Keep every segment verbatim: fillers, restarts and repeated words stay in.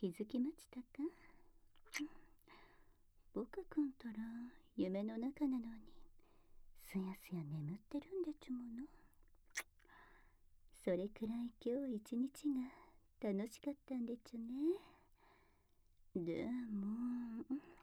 気づきましたか？僕くんたら夢の中なのにすやすや眠ってるんでちゅもの。それくらい今日一日が楽しかったんでちゅね。でも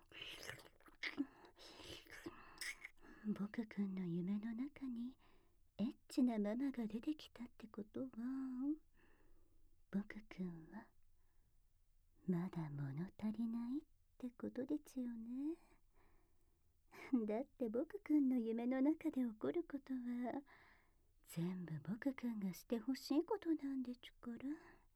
僕くんの夢の中にエッチなママが出てきたってことは、僕くんはまだ物足りないってことでちゅよね。だって僕くんの夢の中で起こることは全部僕くんがしてほしいことなんでちゅから。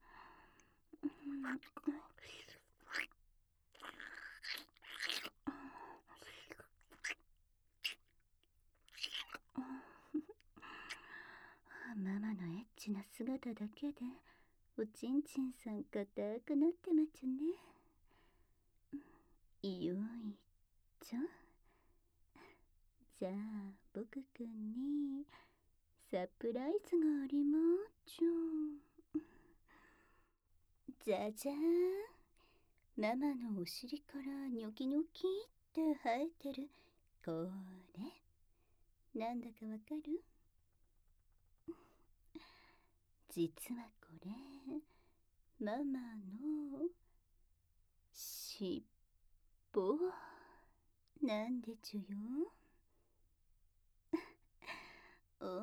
ママのエッチな姿だけでおちんちんさん硬くなってまちゅね。いよいちょ。じゃあ僕くんにサプライズがありまーちゅ。じゃじゃーん。ママのお尻からニョキニョキって生えてるこれ、なんだかわかる？実はこれママのしっぽなんでちゅよ。おお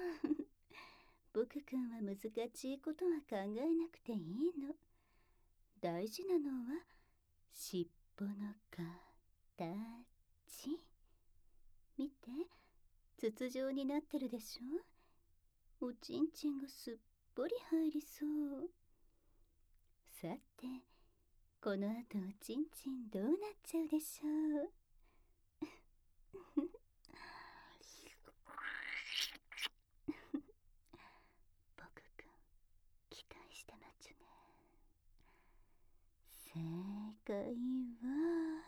僕くんは難しいことは考えなくていいの。大事なのはしっぽの形。見て、筒状になってるでしょ。おちんちんがすっぽり入りそう。さてこの後おちんちんどうなっちゃうでしょう。僕くん期待してまちゅね。正解は、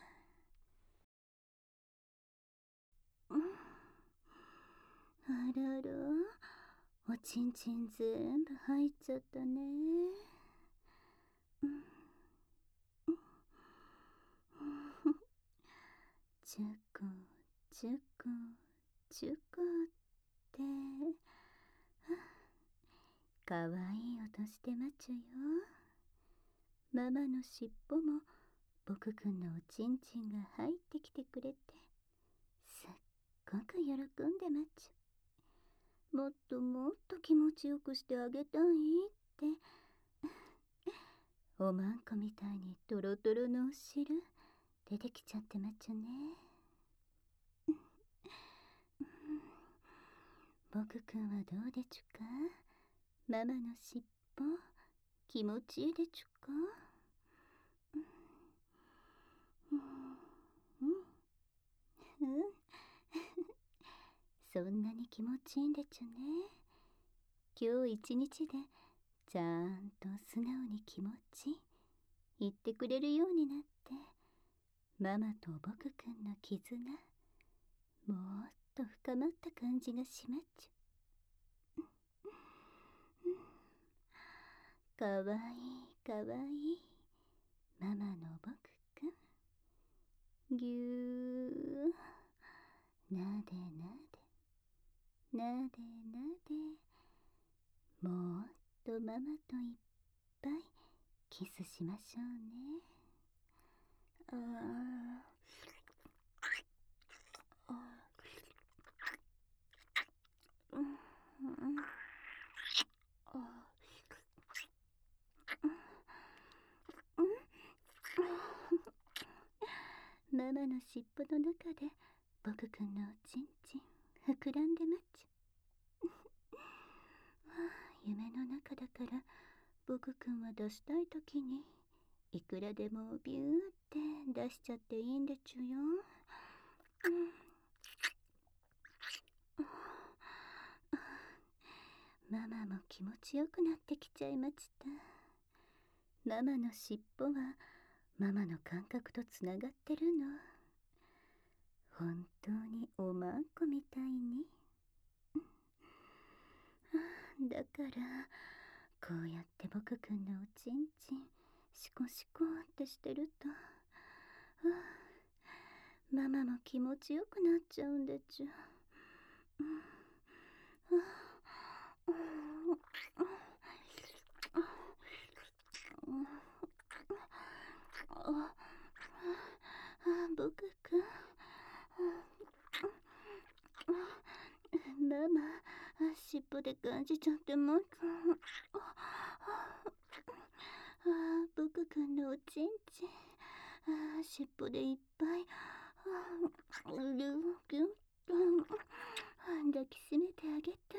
うん、あらら、おちんちん全部入っちゃったね。うん、ちゅこちゅこちゅこってかわいい音してまちゅよ。ママのしっぽも僕くんのおちんちんが入ってきてくれてすっごく喜んでまちゅ。もっともっと気持ちよくしてあげたいっておまんこみたいにトロトロのお汁出てきちゃってまちゅね。僕くんはどうでちゅか？ママのしっぽ気持ちいいでちゅか？うんうんうん、そんなに気持ちいいんでちゅね。今日一日でちゃんと素直に気持ち言ってくれるようになってママと僕くんの絆もっと深まった感じがしまっちゅ。かわいいかわいいママの僕くん。ぎゅーなでなでなでなで、もっとママといっぱいキスしましょうね。ああ、うんうん、あママのしっぽの中で僕くんのおちんちん膨らんでまっちゅ。夢の中だから僕くんは出したいときにいくらでもビューって出しちゃっていいんでちゅよ。うん、ママも気持ちよくなってきちゃいました。ママのしっぽはママの感覚とつながってるの。本当におまんこみたいに。だからこうやって僕くんのおちんちんシコシコってしてると、はあ、ママも気持ちよくなっちゃうんでちゅ。うん、はあ、ああ、僕くん、ママ、尻尾で感じちゃってます。ああ、僕くんのおちんちん、ああ、尻尾でいっぱい、ああ、ぎゅっぎゅっと抱きしめてあげたい。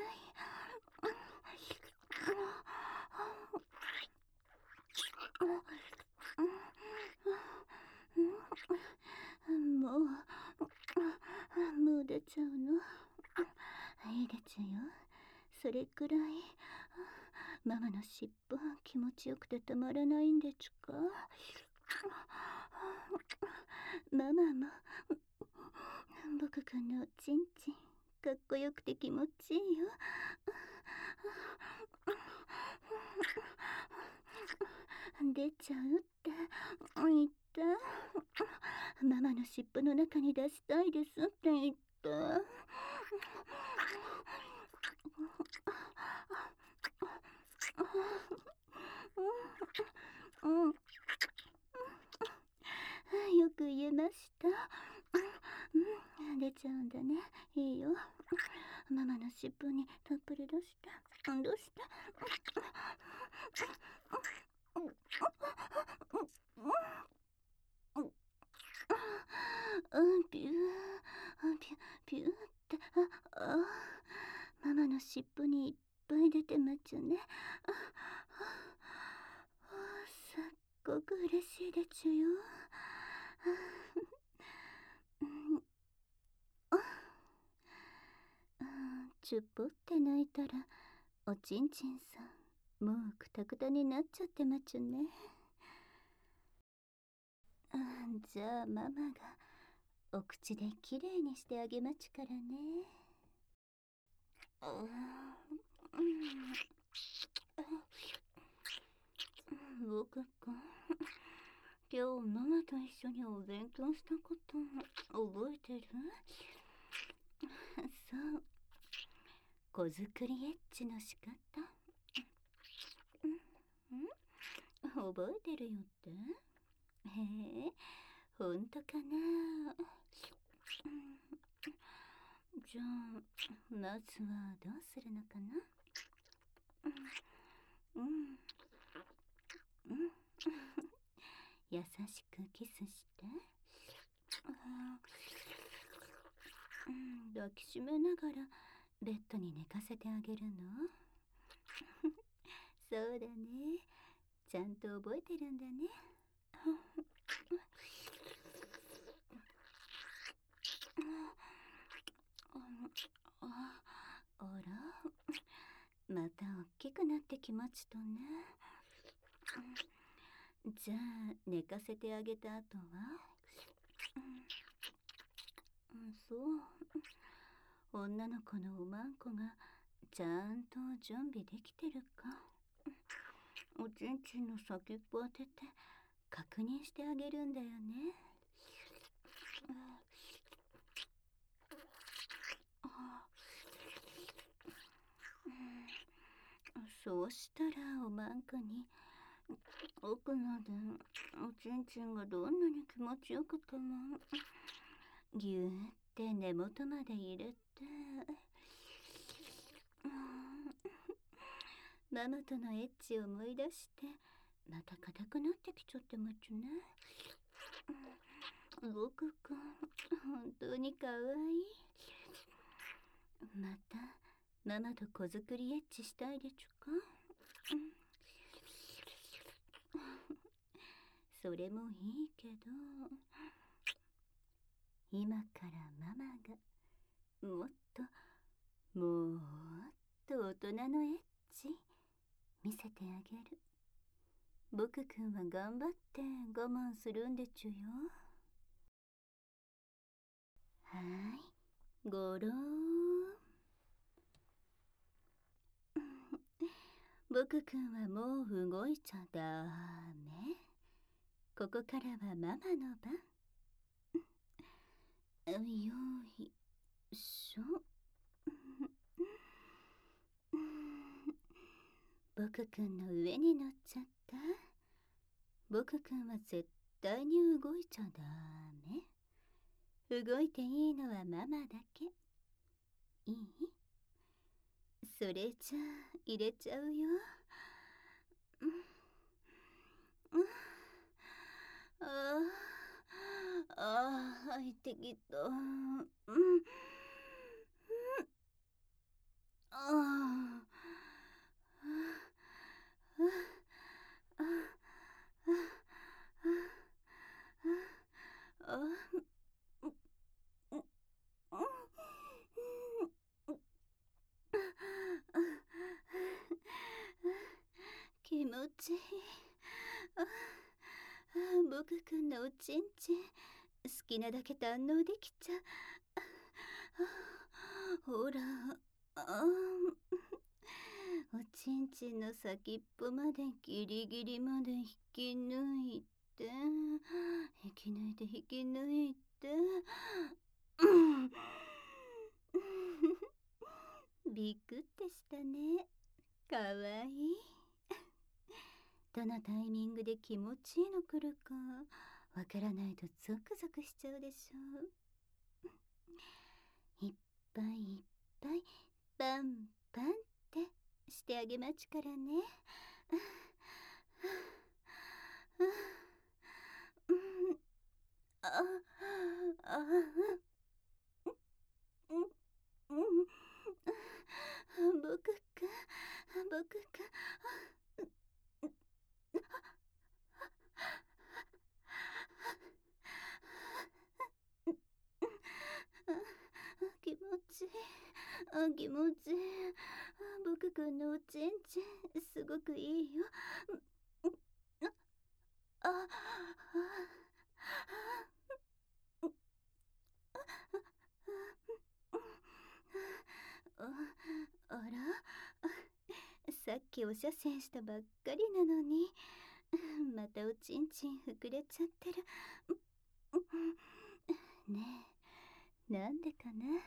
もう、もう出ちゃうの。いいでちゅよ。それくらいママの尻尾気持ちよくてたまらないんでちゅか。ママも僕くんのおちんちんかっこよくて気持ちいいよ。出ちゃうって言った。ママの尻尾の中に出したいですって言った。うん、よく言えました。うん、出ちゃうんだね。いいよ。ママの尻尾にたっぷり出した。どうした？うん、ピュー、ピュ、ピューって、あ、あ、ママの尻尾にいっぱい出てまちゅね。あ、あ、すっごく嬉しいでちゅよ。チュッポって泣いたらおちんちんさんもうクタクタになっちゃってまちゅね。あ、じゃあママがお口できれいにしてあげまちゅからね。僕か、今日ママと一緒にお勉強したこと覚えてる？そう、子作りエッチの仕方。覚えてるよって？へえ、ほんとかな。じゃあまずはどうするのかな。うん、うん、優しくキスして、うん、抱きしめながらベッドに寝かせてあげるの。そうだね、ちゃんと覚えてるんだね。あ、あら、また大きくなってきまちとね。じゃあ寝かせてあげた後は、うん、そう、女の子のおまんこがちゃんと準備できてるか、おちんちんの先っぽ当てて確認してあげるんだよね。そうしたらおまんこに奥までおちんちんがどんなに気持ちよくてもぎゅーって根元まで入れて、ママとのエッチを思い出してまた硬くなってきちゃってまちゅね。僕くん本当にかわいい。またママと子作りエッチしたいでちゅか。それもいいけど、今からママがもっともっと大人のエッチ見せてあげる。僕くんは頑張って我慢するんでちゅよ。はーい、ごろーん。僕くんはもう動いちゃダメ。 ここからはママの番。よいしょ。僕くんの上に乗っちゃった。僕くんは絶対に動いちゃダメ。動いていいのはママだけ。いい？それじゃあ入れちゃうよ。うんうん、ああ、ああ、入ってきた。うん、うん、ああ、ああ、ああ、ああ、気持ちいい。僕くんのおちんちん好きなだけ堪能できちゃう。ほら、あおちんちんの先っぽまでギリギリまで引き抜いて、引き抜いて引き抜いて、ビクってしたね。かわいい。どのタイミングで気持ちいいの来るかわからないとゾクゾクしちゃうでしょう。いっぱいいっぱいパンパンってしてあげまちからね。あああ僕か僕か気持ちいい。あ、気持ちいい。僕くんのおちんちんすごくいいよ。あああら、さっきお射精したばっかりなのにまたおちんちん膨れちゃってる。ねえ、なんでかな。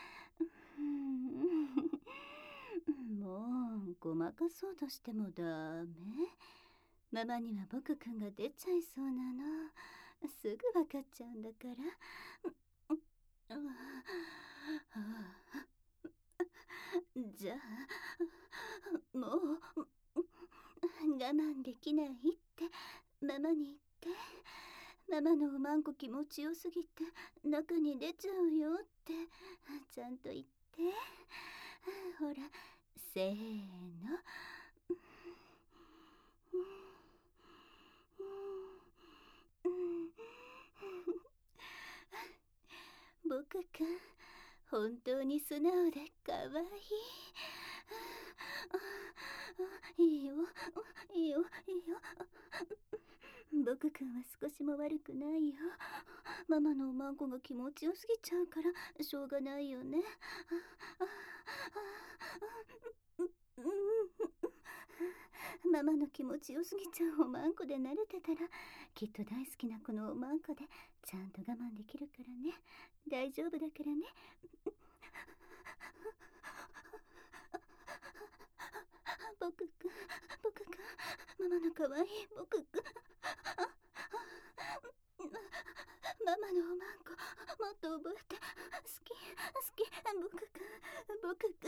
もうごまかそうとしてもダメ。ママには僕くんが出ちゃいそうなの。すぐわかっちゃうんだから。じゃあもう我慢できないってママに言って。ママのおまんこ気持ちよすぎて中に出ちゃうよってちゃんと言って。ほら、せーの。僕くん本当に素直でかわいい。いいよいいよいいよ。僕くんは少しも悪くないよ。ママのおまんこが気持ちよすぎちゃうからしょうがないよね。ママの気持ちよすぎちゃうおまんこで慣れてたらきっと大好きなこのおまんこでちゃんと我慢できるからね。大丈夫だからね。僕くん僕くんママのかわいい僕くん。ママのおまんこもっと覚えて。好き好き僕くん僕くん。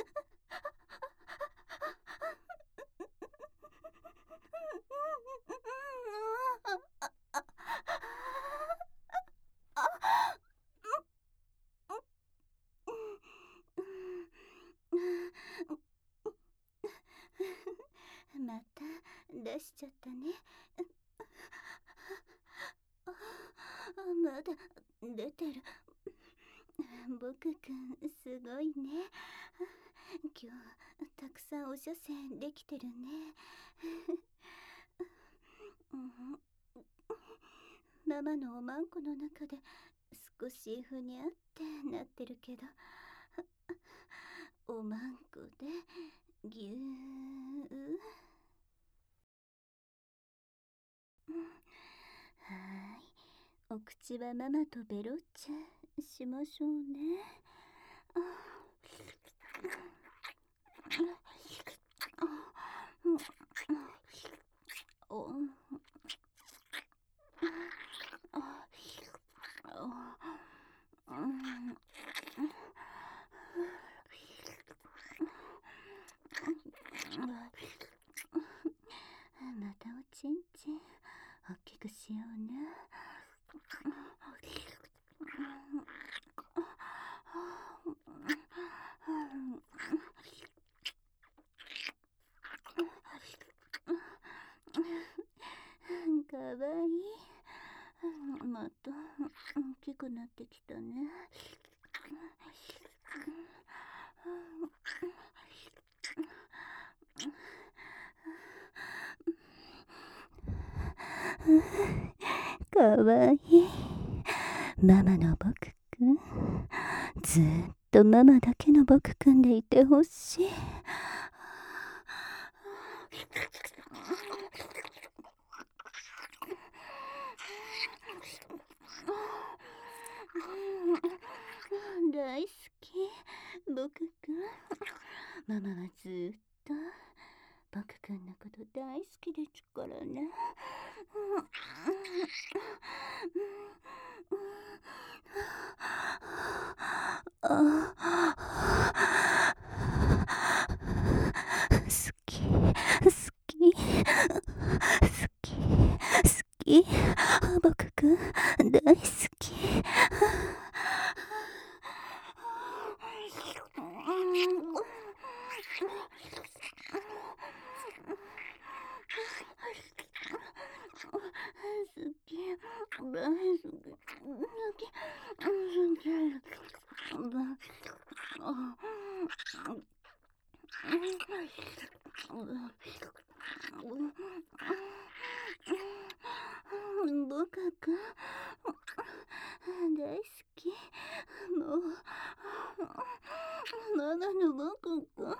また出しちゃったね。まだ出てる。僕くんすごいね。今日たくさんお射精できてるね。ママのおまんこの中で少しふにゃってなってるけどおまんこでぎゅー。 ーい、お口はママとベロッチャしましょうね。おまたおちんちん大きくしようね。かわいい。また大きくなってきたね。かわいい。ママの僕くん、ずーっとママだけの僕くんでいてほしい。大好き、僕くん。ママはずーっと僕くんのこと大好きですからね。好き、好き、好き、好き。僕くん大好き。僕くん大好き。もうママの僕くん。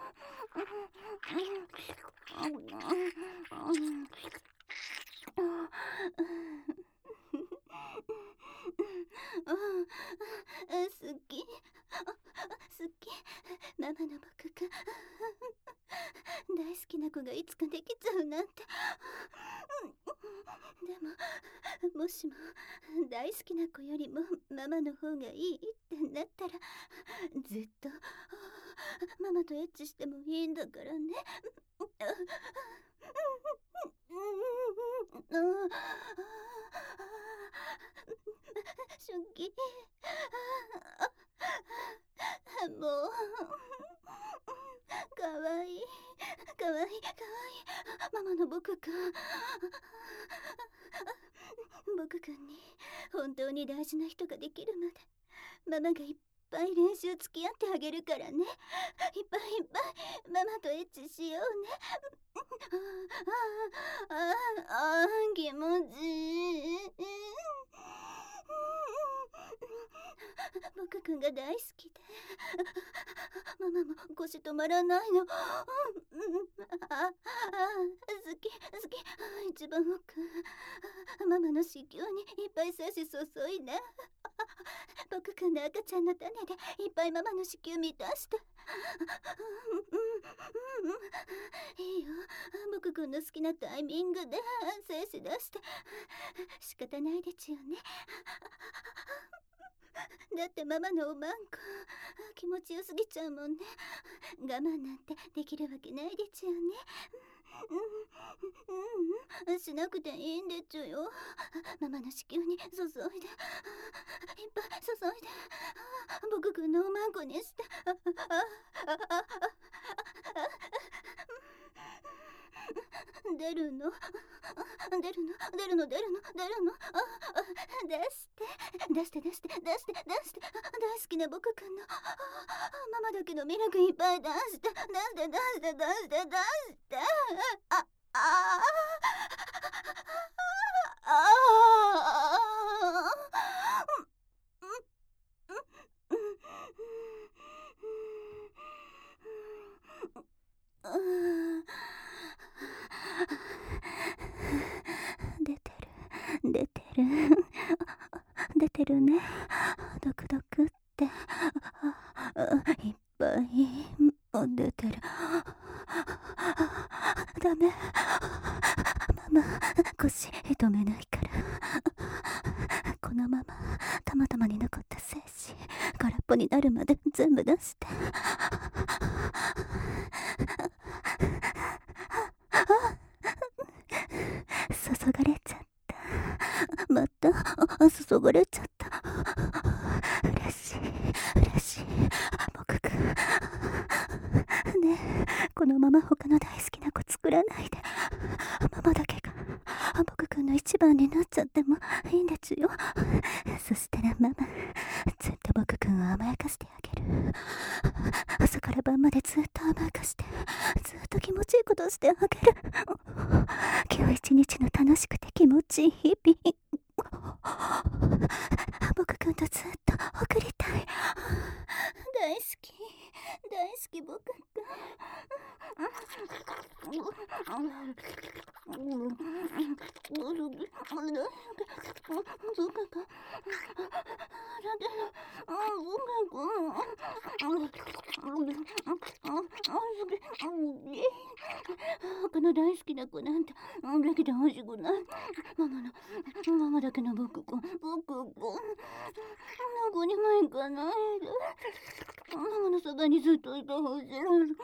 好き、好き、ママの僕くん。大好きな子がいつかできちゃうなんて。でももしも大好きな子よりもママの方がいいってなったら、ずっとママとエッチしてもいいんだからね。シュンキ、もうかわいい、かわいい、かわいい。ママの僕くん。僕くんに本当に大事な人ができるまでママがいっぱい練習付き合ってあげるからね。いっぱいいっぱいママとエッチしようね。ああああ気持ちいい。僕くんが大好きでママも腰止まらないの。ああ好き好き。一番奥ママの子宮にいっぱい精子注いで、僕くんの赤ちゃんの種でいっぱいママの子宮満たして。いいよ、僕くんの好きなタイミングで精子出して仕方ないでちゅよね。だってママのおまんこ気持ちよすぎちゃうもんね。我慢なんてできるわけないでちゅよね。うん、うん、しなくていいんでちゅよ。ママの子宮に注いでいっぱい注いで僕くんのおまんこにして。出るの出るの出るの出るの出るの。出して出して出して出して出して大好きな僕くんのママだけのミルクいっぱい出して出して出して出して出してあああ出てる出てる。 るね。ドクドクっていっぱい出てる。ダメ、ママ腰止めないから。このままたまたまに残った精子空っぽになるまで全部出して。注がれちゃった。また注がれちゃった。嬉しい嬉しい。僕くんねえ、このまま他の大好きな子作らないで。ママだけが僕くんの一番になっちゃってもいいんですよ。そしたらママずっと僕くんを甘やかしてあげる。朝から晩までずっと甘やかして、ずっと気持ちいいことしてあげる。今日一日の楽しくて気持ちいい日々、僕くんとずっと送りたい。大好き大好き僕くん。他の大好きな子なんてできてほしくない。ママのママだけの僕くん僕くんどこにも行かないで。ママのそばにずっといてほしい。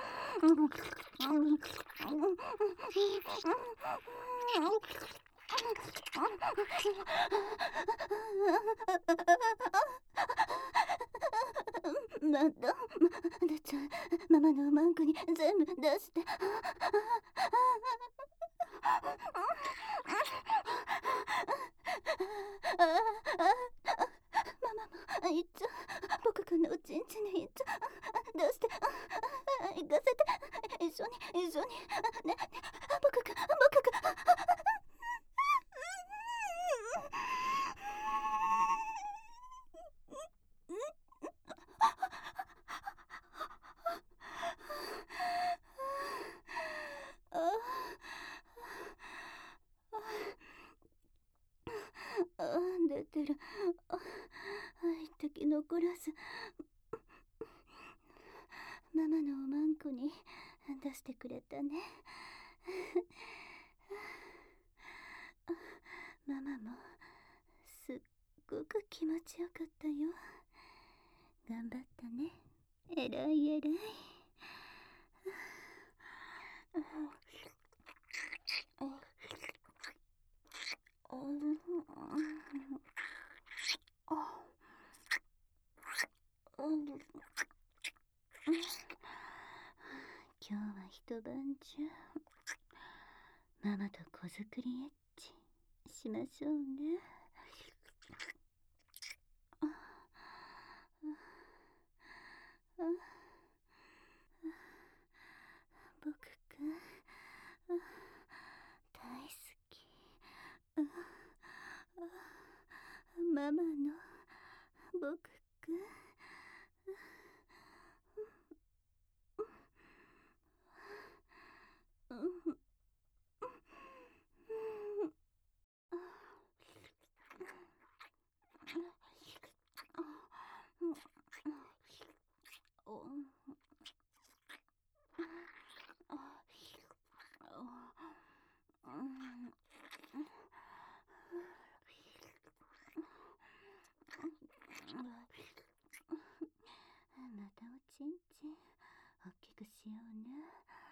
まだまだちゃん、ママのマンクに全部出して。ママもいっちゃ僕くんのおちんちんにいっちゃ出して行かせて。一緒に一緒にね、僕くん僕くん。あ出てる。あ一滴残らずママのおまんこに出してくれたね。ママもすっごく気持ちよかったよ。頑張ったね。えらいえらい。今日は一晩中ママと子作りエッチしましょうね。僕くん大好き。ママの僕くん。またおちんちん大きくしようね。